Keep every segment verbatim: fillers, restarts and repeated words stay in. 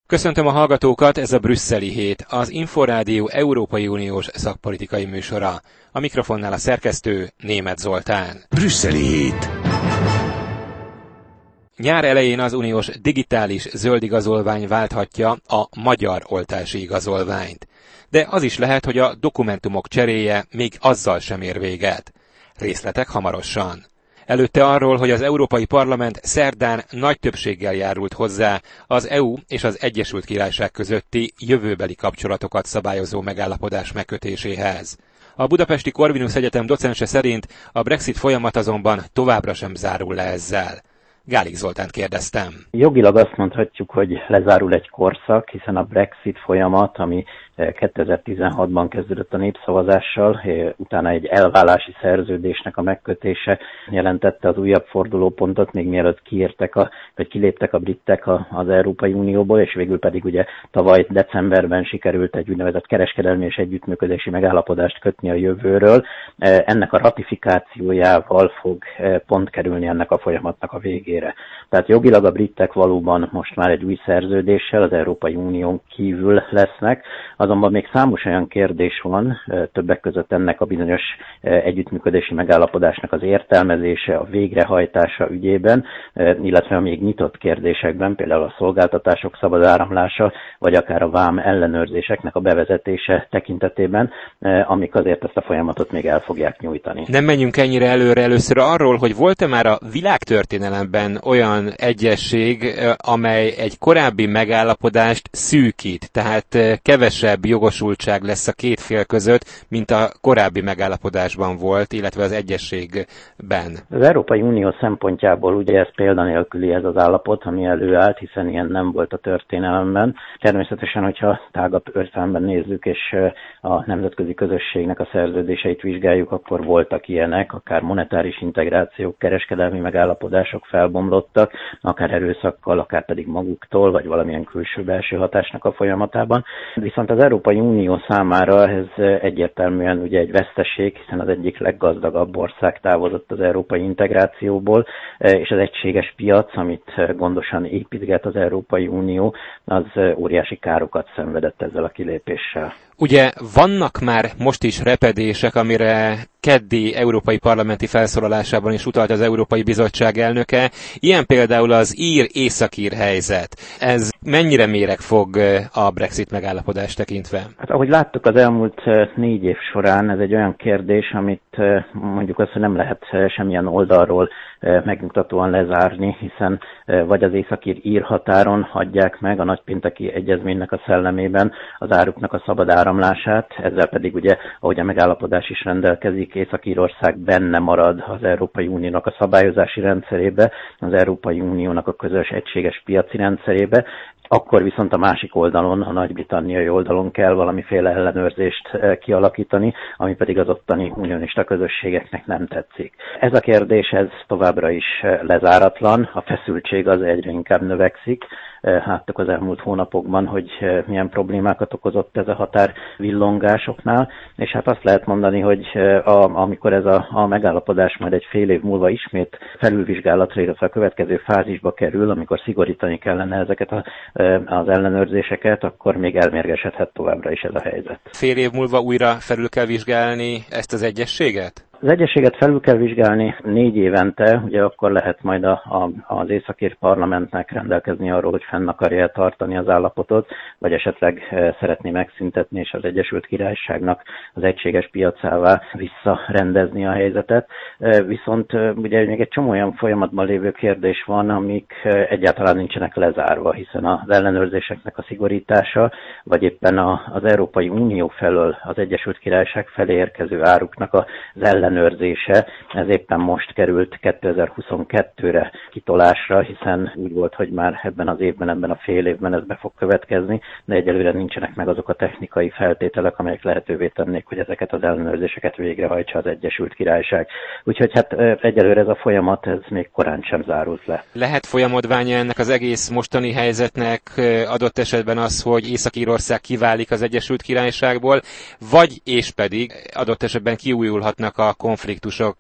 Köszöntöm a hallgatókat, ez a Brüsszeli Hét, az Inforádió Európai Uniós szakpolitikai műsora. A mikrofonnál a szerkesztő Németh Zoltán. Brüsszeli Hét. Nyár elején az uniós digitális zöld igazolvány válthatja a magyar oltási igazolványt. De az is lehet, hogy a dokumentumok cseréje még azzal sem ér véget. Részletek hamarosan. Előtte arról, hogy az Európai Parlament szerdán nagy többséggel járult hozzá az é u és az Egyesült Királyság közötti jövőbeli kapcsolatokat szabályozó megállapodás megkötéséhez. A Budapesti Corvinus Egyetem docense szerint a Brexit folyamat azonban továbbra sem zárul le ezzel. Gálik Zoltánt kérdeztem. Jogilag azt mondhatjuk, hogy lezárul egy korszak, hiszen a Brexit folyamat, ami kétezer-tizenhatban kezdődött a népszavazással, utána egy elválási szerződésnek a megkötése jelentette az újabb fordulópontot, még mielőtt kiértek a, vagy kiléptek a britek az Európai Unióból, és végül pedig ugye tavaly decemberben sikerült egy úgynevezett kereskedelmi és együttműködési megállapodást kötni a jövőről. Ennek a ratifikációjával fog pont kerülni ennek a folyamatnak a végére. Tehát jogilag a britek valóban most már egy új szerződéssel az Európai Unión kívül lesznek, azonban még számos olyan kérdés van, többek között ennek a bizonyos együttműködési megállapodásnak az értelmezése, a végrehajtása ügyében, illetve a még nyitott kérdésekben, például a szolgáltatások szabad áramlása, vagy akár a vám ellenőrzéseknek a bevezetése tekintetében, amik azért ezt a folyamatot még el fogják nyújtani. Nem menjünk ennyire előre, először arról, hogy volt-e már a világtörténelemben olyan egyezség, amely egy korábbi megállapodást szűkít, tehát kevesebb jogosultság lesz a két fél között, mint a korábbi megállapodásban volt, illetve az egyezségben. Az Európai Unió szempontjából ugye ez példanélküli ez az állapot, ami előállt, hiszen ilyen nem volt a történelemben. Természetesen, hogyha tágabb értelemben nézzük, és a nemzetközi közösségnek a szerződéseit vizsgáljuk, akkor voltak ilyenek, akár monetáris integrációk, kereskedelmi megállapodások felbomlottak, akár erőszakkal, akár pedig maguktól, vagy valamilyen külső-belső hatásnak a folyamatában. Viszont az Európai Unió számára ez egyértelműen ugye egy veszteség, hiszen az egyik leggazdagabb ország távozott az európai integrációból, és az egységes piac, amit gondosan építget az Európai Unió, az óriási károkat szenvedett ezzel a kilépéssel. Ugye vannak már most is repedések, amire keddi európai parlamenti felszólalásában is utalt az Európai Bizottság elnöke. Ilyen például az ír-északír helyzet. Ez mennyire méreg fog a Brexit megállapodás tekintve? Hát ahogy láttuk az elmúlt négy év során, ez egy olyan kérdés, amit mondjuk azt, hogy nem lehet semmilyen oldalról megnyugtatóan lezárni, hiszen vagy az északír-ír határon hagyják meg a nagypénteki egyezménynek a szellemében az áruknak a szabad áramlását, ezzel pedig ugye, ahogy a megállapodás is rendelkezik, Észak-Írország benne marad az Európai Uniónak a szabályozási rendszerébe, az Európai Uniónak a közös egységes piaci rendszerébe, akkor viszont a másik oldalon, a nagy-britanniai oldalon kell valamiféle ellenőrzést kialakítani, ami pedig az ottani unionista közösségeknek nem tetszik. Ez a kérdés, ez továbbra is lezáratlan, a feszültség az egyre inkább növekszik. Láttuk az elmúlt hónapokban, hogy milyen problémákat okozott ez a határ villongásoknál, és hát azt lehet mondani, hogy a, amikor ez a, a megállapodás majd egy fél év múlva ismét felülvizsgálatra, illetve a következő fázisba kerül, amikor szigorítani kellene ezeket a, az ellenőrzéseket, akkor még elmérgesedhet továbbra is ez a helyzet. Fél év múlva újra felül kell vizsgálni ezt az egyezséget? Az egyezséget felül kell vizsgálni négy évente, ugye akkor lehet majd a, a, az északír parlamentnek rendelkezni arról, hogy fenn akarja tartani az állapotot, vagy esetleg szeretné megszüntetni, és az Egyesült Királyságnak az egységes piacává visszarendezni a helyzetet. Viszont ugye még egy csomó olyan folyamatban lévő kérdés van, amik egyáltalán nincsenek lezárva, hiszen az ellenőrzéseknek a szigorítása, vagy éppen az Európai Unió felől az Egyesült Királyság felé érkező áruknak az ellenőrzése, ellenőrzése, ez éppen most került kétezer-huszonkettőre kitolásra, hiszen úgy volt, hogy már ebben az évben, ebben a fél évben ez be fog következni, de egyelőre nincsenek meg azok a technikai feltételek, amelyek lehetővé tennék, hogy ezeket az ellenőrzéseket végrehajtsa az Egyesült Királyság. Úgyhogy hát egyelőre ez a folyamat, ez még korán sem zárult le. Lehet folyamodványa ennek az egész mostani helyzetnek adott esetben az, hogy Észak-Írország kiválik az Egyesült Királyságból, vagy és pedig adott esetben kiújulhatnak a konfliktusok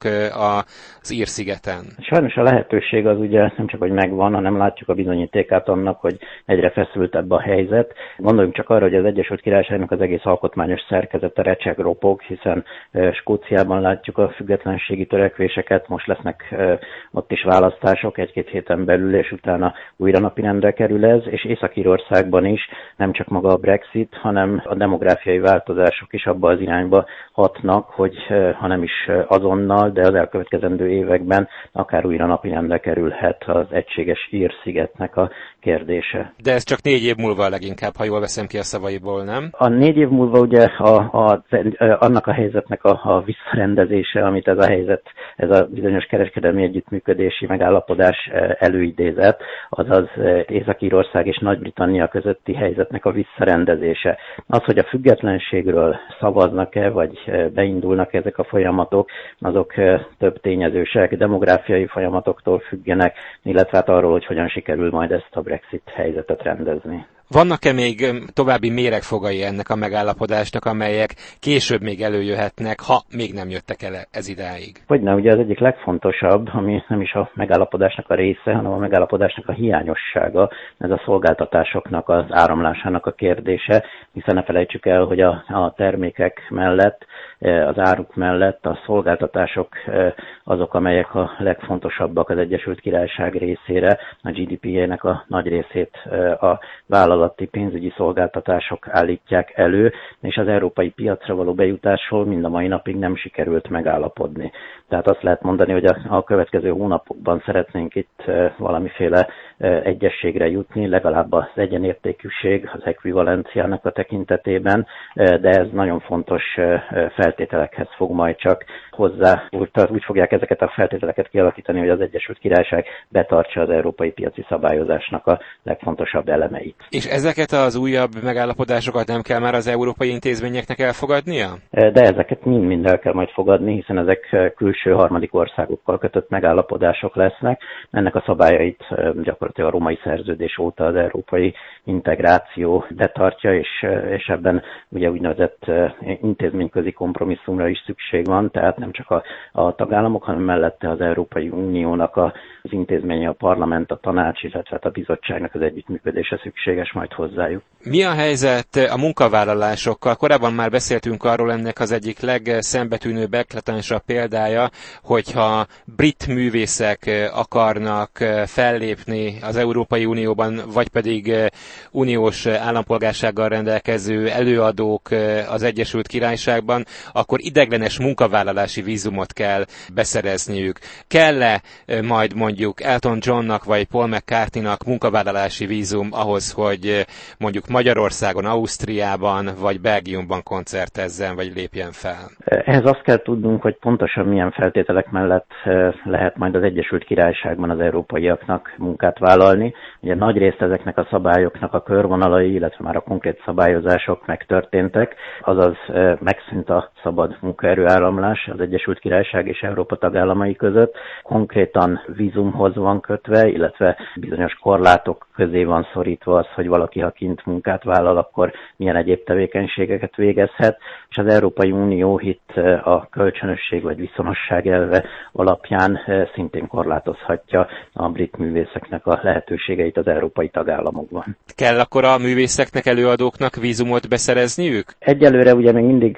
az Ír-szigeten? Sajnos a lehetőség az ugye nem csak, hogy megvan, hanem látjuk a bizonyítékát annak, hogy egyre feszültebb a helyzet. Gondoljunk csak arra, hogy az Egyesült Királyságnak az egész alkotmányos szerkezete recseg, ropog, hiszen Skóciában látjuk a függetlenségi törekvéseket, most lesznek ott is választások egy-két héten belül, és utána újra napirendre kerül ez, és Észak-Írországban is nem csak maga a Brexit, hanem a demográfiai változások is abba az irányba hatnak, hogy ha nem is azonnal, de az elkövetkezendő években akár újra napirendre kerülhet az egységes Ír-szigetnek a kérdése. De ez csak négy év múlva leginkább, ha jól veszem ki a szavaiból, nem? A négy év múlva ugye a, a, annak a helyzetnek a, a visszarendezése, amit ez a helyzet, ez a bizonyos kereskedelmi együttműködési megállapodás előidézett, azaz Észak-Írország és Nagy-Britannia közötti helyzetnek a visszarendezése. Az, hogy a függetlenségről szavaznak-e, vagy beindulnak ezek a folyamatok, azok több tényezősek, demográfiai folyamatoktól függenek, illetve hát arról, hogy hogyan sikerül majd ezt a Brexit helyzetet rendezni. Vannak-e még további méregfogai ennek a megállapodásnak, amelyek később még előjöhetnek, ha még nem jöttek el ez idáig? Hogyne, ugye az egyik legfontosabb, ami nem is a megállapodásnak a része, hanem a megállapodásnak a hiányossága, ez a szolgáltatásoknak az áramlásának a kérdése, hiszen ne felejtsük el, hogy a, a termékek mellett, az áruk mellett a szolgáltatások azok, amelyek a legfontosabbak az Egyesült Királyság részére, a gé dé pé-jének a nagy részét a vállalati pénzügyi szolgáltatások állítják elő, és az európai piacra való bejutásról mind a mai napig nem sikerült megállapodni. Tehát azt lehet mondani, hogy a, a következő hónapokban szeretnénk itt valamiféle egyességre jutni, legalább az egyenértékűség, az ekvivalenciának a tekintetében, de ez nagyon fontos feltételekhez fog majd csak hozzá, úgy, úgy fogják ezeket a feltételeket kialakítani, hogy az Egyesült Királyság betartsa az európai piaci szabályozásnak a legfontosabb elemeit. És ezeket az újabb megállapodásokat nem kell már az európai intézményeknek elfogadnia? De ezeket mind-mind el kell majd fogadni, hiszen ezek külső harmadik országokkal kötött megállapodások lesznek. Ennek a szabályait gyakorlatilag a római szerződés óta az európai integráció betartja, és, és ebben ugye úgynevezett intézményközi kompromisszumra is szükség van, tehát nem csak a, a tagállamok, hanem mellette az Európai Uniónak a, az intézménye, a parlament, a tanács, illetve a bizottságnak az együttműködése szükséges majd hozzájuk. Mi a helyzet a munkavállalásokkal? Korábban már beszéltünk arról, ennek az egyik legszembetűnőbb, eklatánsabb példája, hogyha brit művészek akarnak fellépni az Európai Unióban, vagy pedig uniós állampolgársággal rendelkező előadók az Egyesült Királyságban, akkor ideiglenes munkavállalási vízumot kell beszerezniük. Kell-e majd mondjuk Elton Johnnak vagy Paul McCartneynak munkavállalási vízum ahhoz, hogy mondjuk Magyarországon, Ausztriában vagy Belgiumban koncertezzen vagy lépjen fel? Ehhez azt kell tudnunk, hogy pontosan milyen feltételek mellett lehet majd az Egyesült Királyságban az európaiaknak munkát vállalni. Ugye nagy részt ezeknek a szabályoknak a körvonalai, illetve már a konkrét szabályozások megtörténtek, azaz megszűnt a szabad munkaerőáramlás az Egyesült Királyság és Európa tagállamai között. Konkrétan vízumhoz van kötve, illetve bizonyos korlátok közé van szorítva az, hogy valaki, ha kint munkát vállal, akkor milyen egyéb tevékenységeket végezhet, és az Európai Unió itt a kölcsönösség vagy viszonosság elve alapján szintén korlátozhatja a brit művészeknek a lehetőségeit az európai tagállamokban. Kell akkor a művészeknek, előadóknak vízumot beszerezniük? Egyelőre ugye még mindig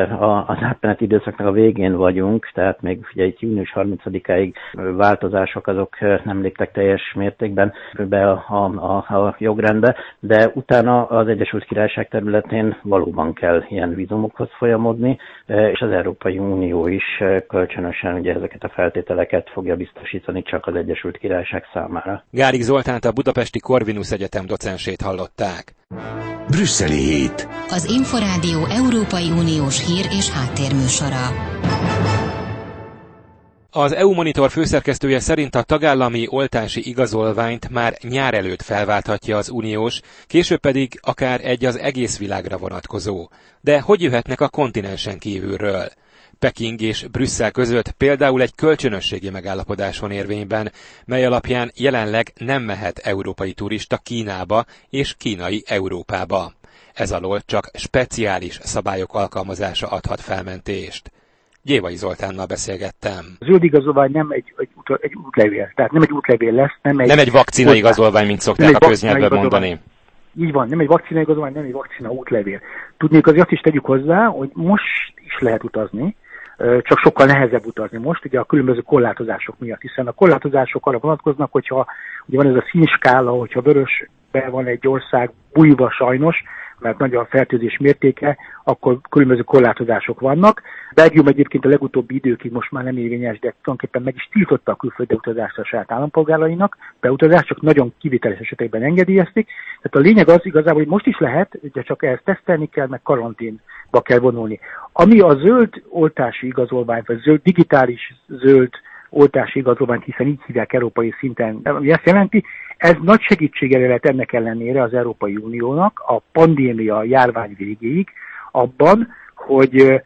az átmeneti időszaknak a végén vagyunk, tehát még ugye itt június harmincadikáig változások azok nem léptek teljes mértékben be a, a, a jogrendbe, de utána az Egyesült Királyság területén valóban kell ilyen vízumokhoz folyamodni, és az Európai Unió is kölcsönösen ugye ezeket a feltételeket fogja biztosítani csak az Egyesült Királyság számára. Gárik Zoltánt, a budapesti Corvinus Egyetem docensét hallották. Brüsszeli hét. Az Inforádió Európai Uniós hír és háttérműsora. Az é u Monitor főszerkesztője szerint a tagállami oltási igazolványt már nyár előtt felválthatja az uniós, később pedig akár egy az egész világra vonatkozó. De hogy jöhetnek a kontinensen kívülről? Peking és Brüsszel között például egy kölcsönösségi megállapodás van érvényben, mely alapján jelenleg nem mehet európai turista Kínába és kínai Európába. Ez alól csak speciális szabályok alkalmazása adhat felmentést. Gyévai Zoltánnal beszélgettem. Zöld igazolvány nem egy, egy, út, egy útlevél, tehát nem egy útlevél lesz, nem egy... Nem egy vakcina igazolvány, mint szokták a köznyelvben mondani. Így van, nem egy vakcina igazolvány, nem egy vakcina útlevél. Tudnék, azért azt is tegyük hozzá, hogy most is lehet utazni, csak sokkal nehezebb utazni most, ugye a különböző korlátozások miatt, hiszen a korlátozások arra vonatkoznak, hogyha ugye van ez a színskála, hogyha vörösben van egy ország bújva sajnos, mert nagy a fertőzés mértéke, akkor különböző korlátozások vannak. Belgium egyébként a legutóbbi időkig most már nem érvényes, de tulajdonképpen meg is tiltotta a külföldre utazást a saját állampolgárainak, beutazást csak nagyon kivételes esetekben engedélyezték. Tehát a lényeg az igazából, hogy most is lehet, de csak ehhez tesztelni kell, meg karanténba kell vonulni. Ami a zöld oltási igazolványt, vagy zöld, digitális zöld oltási igazolványt, hiszen így hívják európai szinten, ami ezt jelenti, ez nagy segítségére lett ennek ellenére az Európai Uniónak a pandémia járvány végéig abban, hogy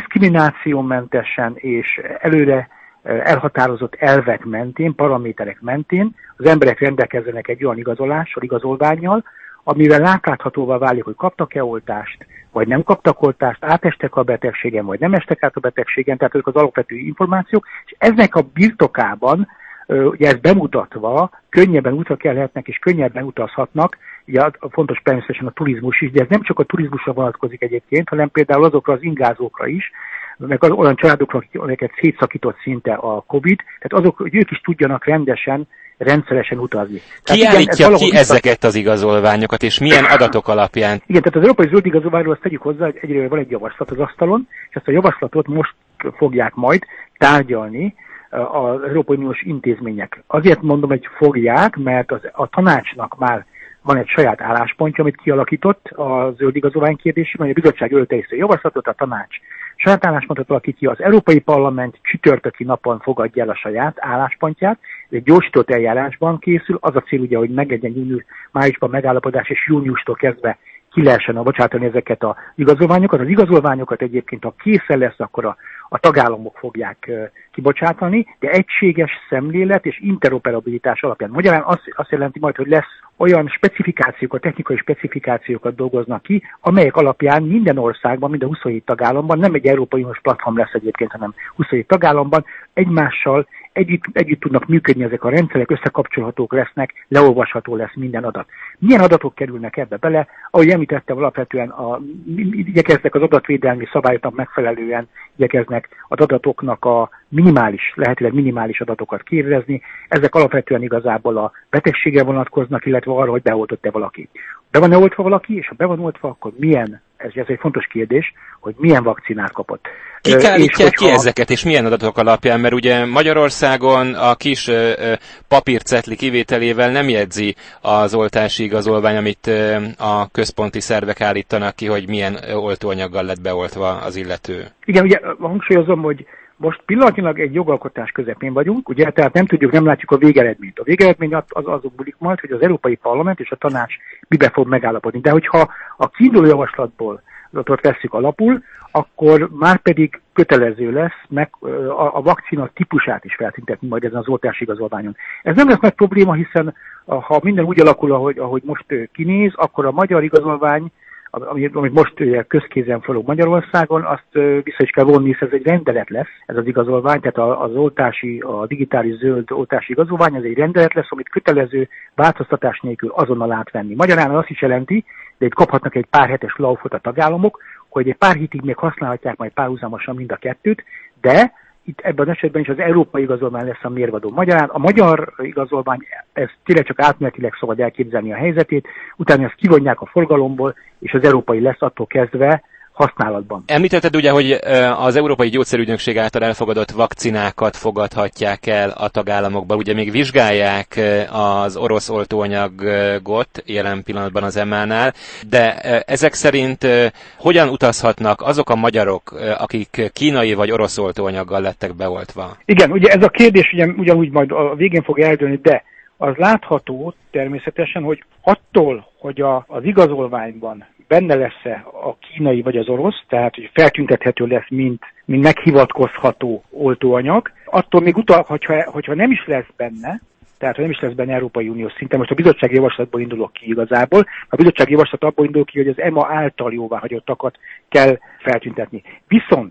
diszkriminációmentesen és előre elhatározott elvek mentén, paraméterek mentén az emberek rendelkezzenek egy olyan igazolással, igazolvánnyal, amivel átláthatóvá válik, hogy kaptak-e oltást, vagy nem kaptak oltást, átestek a betegségen, vagy nem estek át a betegségen, tehát ezek az alapvető információk, és eznek a birtokában, ugye ezt bemutatva, könnyebben útra kelhetnek, és könnyebben utazhatnak, ugye fontos természetesen a turizmus is, de ez nem csak a turizmusra vonatkozik egyébként, hanem például azokra az ingázókra is, meg az olyan családokra, akiket szétszakított szinte a Covid, tehát azok, hogy ők is tudjanak rendesen, rendszeresen utazni. Ki állítja ki ezeket az igazolványokat, és milyen adatok alapján? Igen, tehát az Európai Zöld Igazolványról azt tegyük hozzá, hogy egyre van egy javaslat az asztalon, és ezt a javaslatot most fogják majd tárgyalni az Európai Uniós intézmények. Azért mondom, hogy fogják, mert az, a tanácsnak már van egy saját álláspontja, amit kialakított a zöld igazolvány kérdésében, hogy a bizottság ölte észre javaslatot, a tanács saját álláspontot alakít ki, az Európai Parlament csütörtöki napon fogadja el a saját álláspontját, egy gyorsított eljárásban készül, az a cél ugye, hogy meglegyen június, májusban megállapodás, és júniustól kezdve ki lehessen bocsátani ezeket az igazolványokat. Az igazolványokat egyébként, ha készen lesz, akkor a, a tagállamok fogják uh, kibocsátani, de egységes szemlélet és interoperabilitás alapján. Magyarán azt, azt jelenti majd, hogy lesz olyan specifikációkat, technikai specifikációkat dolgoznak ki, amelyek alapján minden országban, mind a huszonhét tagállamban, nem egy Európai Uniós platform lesz egyébként, hanem huszonhét tagállamban egymással Együtt, együtt tudnak működni ezek a rendszerek, összekapcsolhatók lesznek, leolvasható lesz minden adat. Milyen adatok kerülnek ebbe bele? Ahogy említettem, alapvetően a, igyekeznek az adatvédelmi szabályoknak megfelelően, igyekeznek az adatoknak a minimális, lehetőleg minimális adatokat kérdezni. Ezek alapvetően igazából a betegségre vonatkoznak, illetve arra, hogy beoltott-e valaki. Be van-e oltva valaki, és ha be van oltva, akkor milyen? Ez, ez egy fontos kérdés, hogy milyen vakcinát kapott. Kik állítják ki ezeket, és milyen adatok alapján? Mert ugye Magyarországon a kis ö, ö, papírcetli kivételével nem jegyzi az oltási igazolvány, amit ö, a központi szervek állítanak ki, hogy milyen oltóanyaggal lett beoltva az illető. Igen, ugye hangsúlyozom, hogy most pillanatnyilag egy jogalkotás közepén vagyunk, ugye, tehát nem tudjuk, nem látjuk a végeredményt. A végeredmény az, az azok múlik majd, hogy az Európai Parlament és a tanács mibe fog megállapodni. De hogyha a kiinduló javaslatból ott vesszük alapul, akkor már pedig kötelező lesz meg a, a vakcina típusát is feltüntetni majd ezen az oltási igazolványon. Ez nem lesz nagy probléma, hiszen ha minden úgy alakul, ahogy, ahogy most kinéz, akkor a magyar igazolvány, amit most közkézen forog Magyarországon, azt vissza is kell vonni, hisz ez egy rendelet lesz, ez az igazolvány, tehát az oltási, a digitális zöld oltási igazolvány, ez egy rendelet lesz, amit kötelező változtatás nélkül azonnal átvenni. Magyarán azt is jelenti, de itt kaphatnak egy pár hetes laufot a tagállamok, hogy egy pár hétig még használhatják majd párhuzamosan mind a kettőt, de itt ebben az esetben is az európai igazolvány lesz a mérvadó. Magyarán a magyar igazolvány, ez tényleg csak átmenetileg szabad elképzelni a helyzetét, utána ezt kivonják a forgalomból, és az európai lesz attól kezdve használatban. Említetted ugye, hogy az Európai Gyógyszerügynökség által elfogadott vakcinákat fogadhatják el a tagállamokban. Ugye még vizsgálják az orosz oltóanyagot jelen pillanatban az em á-nál, de ezek szerint hogyan utazhatnak azok a magyarok, akik kínai vagy orosz oltóanyaggal lettek beoltva? Igen, ugye ez a kérdés ugye, ugyanúgy majd a végén fog eldőlni, de az látható természetesen, hogy attól, hogy a, az igazolványban benne lesz-e a kínai vagy az orosz, tehát hogy feltüntethető lesz, mint, mint meghivatkozható oltóanyag, attól még utal, hogyha, hogyha nem is lesz benne, tehát ha nem is lesz benne Európai Uniós szinten, most a bizottsági javaslatból indulok ki igazából, a bizottsági javaslat abból indul ki, hogy az em á által jóváhagyottakat kell feltüntetni. Viszont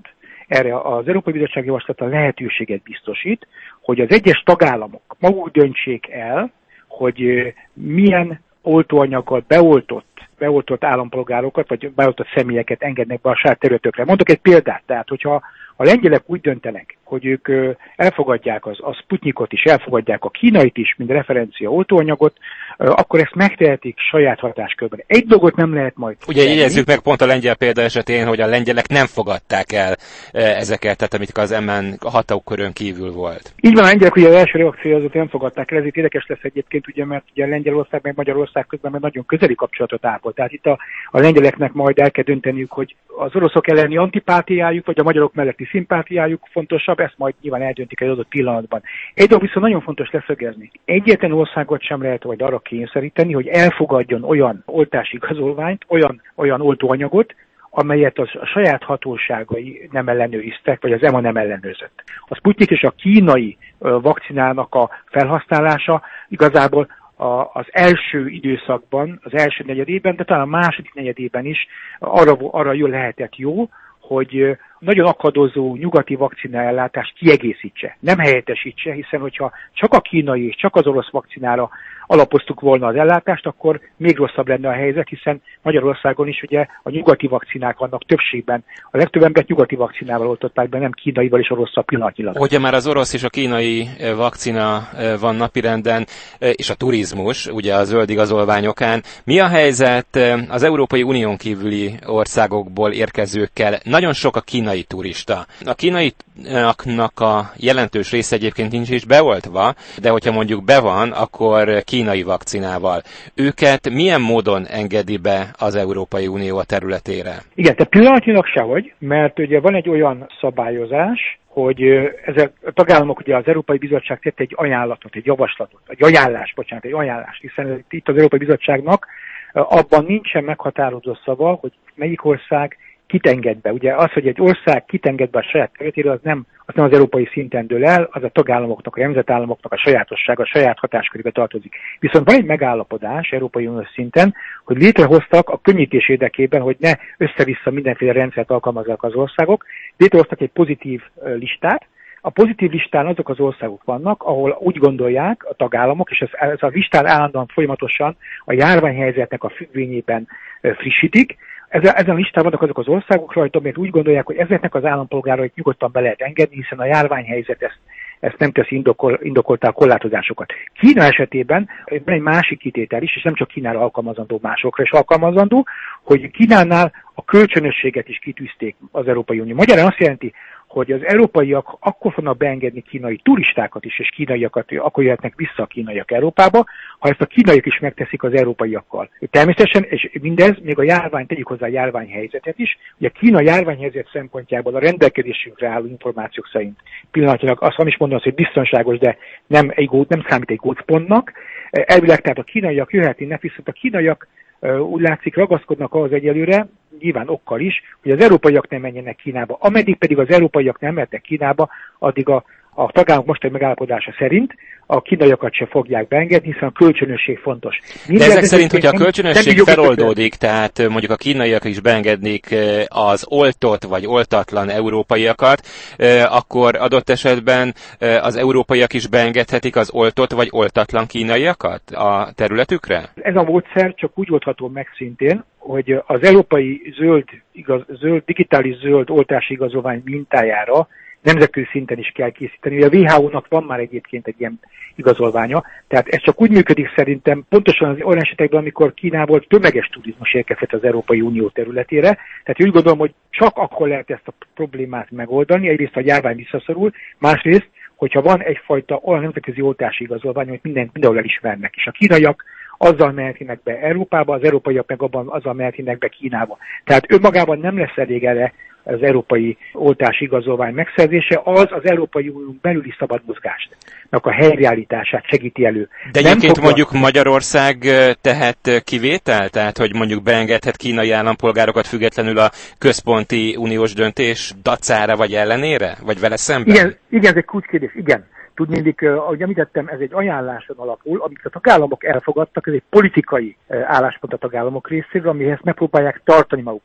erre az Európai Bizottság javaslata lehetőséget biztosít, hogy az egyes tagállamok maguk döntsék el, hogy milyen oltóanyaggal beoltott, beoltott állampolgárokat, vagy beoltott személyeket engednek be a saját területükre. Mondok egy példát, tehát hogyha a lengyelek úgy döntenek, hogy ők elfogadják az, a Sputnikot is, elfogadják a kínait is, mint referencia oltóanyagot, akkor ezt megtehetik saját hatáskörben. Egy dolgot nem lehet majd... Ugye jegyezzük meg pont a lengyel példa esetén, hogy a lengyelek nem fogadták el ezeket, tehát amit az em en hatókörön kívül volt. Így van, a lengyelek ugye az első reakció azot nem fogadták el, ezért érdekes lesz egyébként, ugye, mert ugye Lengyelország meg Magyarország közben meg nagyon közeli kapcsolatot ápol. Tehát itt a, a lengyeleknek majd el kell dönteniük, hogy az oroszok elleni antipátiájuk, vagy a magyarok melletti szimpátiájuk fontosabb, ezt majd nyilván eldöntik egy adott pillanatban. Egy dolog viszont nagyon fontos leszögezni. Egyetlen országot sem lehet majd arra kényszeríteni, hogy elfogadjon olyan oltási igazolványt, olyan, olyan oltóanyagot, amelyet az a saját hatóságai nem ellenőriztek, vagy az em á nem ellenőrzött. A Sputnik és a kínai vakcinának a felhasználása igazából a, az első időszakban, az első negyedében, de talán a második negyedében is arra, arra jól lehetett jó, hogy nagyon akadozó nyugati vakcinaellátást kiegészítse, nem helyettesítse, hiszen hogyha csak a kínai és csak az orosz vakcinára alapoztuk volna az ellátást, akkor még rosszabb lenne a helyzet, hiszen Magyarországon is ugye a nyugati vakcinák vannak többségben. A legtöbb embert nyugati vakcinával oltották be, nem kínaival és orosszal pillanatnyilag. Ugye már az orosz és a kínai vakcina van napirenden, és a turizmus, ugye a zöld igazolványokán. Mi a helyzet az Európai Unión kívüli országokból érkezőkkel? Nagyon sok a kínai turista. A kínaiaknak a jelentős része egyébként nincs is beoltva, de hogyha mondjuk be van, akkor kínai vakcinával. Őket milyen módon engedi be az Európai Unió a területére? Igen, tehát pillanatnyilag sehogy, mert ugye van egy olyan szabályozás, hogy ezek a tagállamok, ugye az Európai Bizottság tett egy ajánlatot, egy javaslatot, egy ajánlás, bocsánat, egy ajánlást, hiszen itt az Európai Bizottságnak abban nincsen meghatározó szava, hogy melyik ország kit enged be. Ugye az, hogy egy ország kit enged be a saját területére, az nem, az nem az európai szinten dől el, az a tagállamoknak, a nemzetállamoknak a sajátossága, a saját hatáskörébe tartozik. Viszont van egy megállapodás Európai Uniós szinten, hogy létrehoztak a könnyítés érdekében, hogy ne össze-vissza mindenféle rendszert alkalmazzák az országok, létrehoztak egy pozitív listát. A pozitív listán azok az országok vannak, ahol úgy gondolják a tagállamok, és ez, ez a listán állandóan folyamatosan a járványhelyzetnek a függvényében frissítik. Ezen a listán vannak azok az országok rajta, mert úgy gondolják, hogy ezeknek az állampolgárait nyugodtan be lehet engedni, hiszen a járványhelyzet ezt, ezt nem teszi indokol, indokoltá a korlátozásokat. Kína esetében van egy másik kitétel is, és nem csak Kínára alkalmazandó, másokra is alkalmazandó, hogy Kínánál a kölcsönösséget is kitűzték az Európai Unió. Magyarán azt jelenti, hogy az európaiak akkor fognak beengedni kínai turistákat is, és kínaiakat, akkor jöhetnek vissza a kínaiak Európába, ha ezt a kínaiak is megteszik az európaiakkal. Természetesen, és mindez még a járvány, tegyük hozzá a járványhelyzetet is, ugye a Kína járványhelyzet szempontjából a rendelkezésünkre álló információk szerint pillanatilag azt nem is mondom, hogy biztonságos, de nem, egy gót, nem számít egy gócpontnak. Elvileg tehát a kínaiak jöhetnének, viszont a kínaiak úgy látszik ragaszkodnak ahhoz egyelőre, nyilván okkal is, hogy az európaiak nem menjenek Kínába. Ameddig pedig az európaiak nem mennek Kínába, addig a, a tagállamok mostani megállapodása szerint a kínaiakat se fogják beengedni, hiszen a kölcsönösség fontos. De ezek szerint, hogyha a kölcsönösség feloldódik, tehát mondjuk a kínaiak is beengednék az oltott vagy oltatlan európaiakat, akkor adott esetben az európaiak is beengedhetik az oltott vagy oltatlan kínaiakat a területükre? Ez a módszer csak úgy oldható meg szintén, hogy az európai zöld, igaz, zöld digitális zöld oltási igazolvány mintájára nemzetközi szinten is kell készíteni. A vé há ó-nak van már egyébként egy ilyen igazolványa, tehát ez csak úgy működik szerintem, pontosan az olyan esetekben, amikor Kínából tömeges turizmus érkezhet az Európai Unió területére. Tehát úgy gondolom, hogy csak akkor lehet ezt a problémát megoldani, egyrészt a járvány visszaszorul, másrészt, hogyha van egyfajta olyan nemzetközi oltási igazolvány, amit minden, mindenhol elismernek, és a kínaiak azzal mehetnének be Európába, az európaiak meg abban azzal mehetnének be Kínába. Tehát önmagában nem lesz elég erre az európai oltási igazolvány megszerzése, az az Európai Unión belüli szabad mozgást, a helyreállítását segíti elő. De egyébként fogja... mondjuk Magyarország tehet kivétel? Tehát, hogy mondjuk beengedhet kínai állampolgárokat függetlenül a központi uniós döntés dacára vagy ellenére? Vagy vele szemben? Igen, igen, ez egy kulcskérdés, igen. Tudnélik, ahogy említettem, ez egy ajánláson alapul, amit a tagállamok elfogadtak, ez egy politikai álláspont a tagállamok részéről, amihez megpróbálják tartani magukat.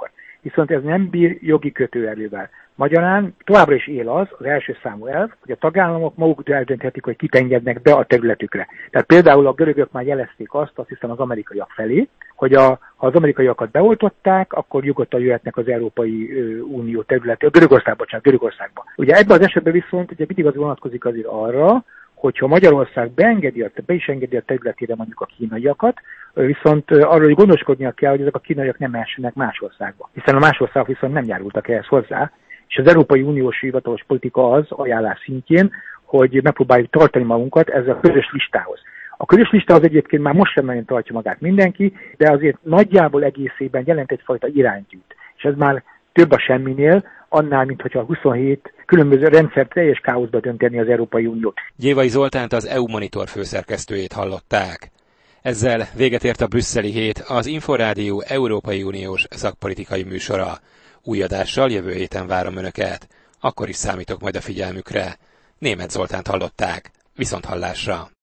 viszont ez nem bír jogi kötőerővel. Magyarán továbbra is él az, az első számú elv, hogy a tagállamok maguk eldönthetik, hogy kit engednek be a területükre. Tehát például a görögök már jelezték azt, azt hiszem az amerikaiak felé, hogy a, ha az amerikaiakat beoltották, akkor nyugodtan jöhetnek az Európai Unió területére, Görögország, bocsánat, Görögországba. Ugye ebben az esetben viszont ugye mindig az vonatkozik azért arra, hogyha Magyarország beengedi, be is engedi a területére mondjuk a kínaiakat, viszont arról, hogy gondoskodnia kell, hogy ezek a kínaiak nem mehessenek más országba. Hiszen a más országok viszont nem járultak ehhez hozzá, és az Európai Uniós hivatalos politika az ajánlás szintjén, hogy megpróbáljuk tartani magunkat ezzel a közös listához. A közös lista az egyébként már most sem nagyon tartja magát mindenki, de azért nagyjából egészében jelent egyfajta iránytűt. És ez már több a semminél, annál, mint hogyha a huszonhét különböző rendszer teljes káoszba dönteni az Európai Uniót. Gyévai Zoltánt, az é u Monitor főszerkesztőjét hallották. Ezzel véget ért a brüsszeli hét, az Inforádió Európai Uniós szakpolitikai műsora. Új adással jövő héten várom Önöket. Akkor is számítok majd a figyelmükre. Németh Zoltánt hallották. Viszonthallásra!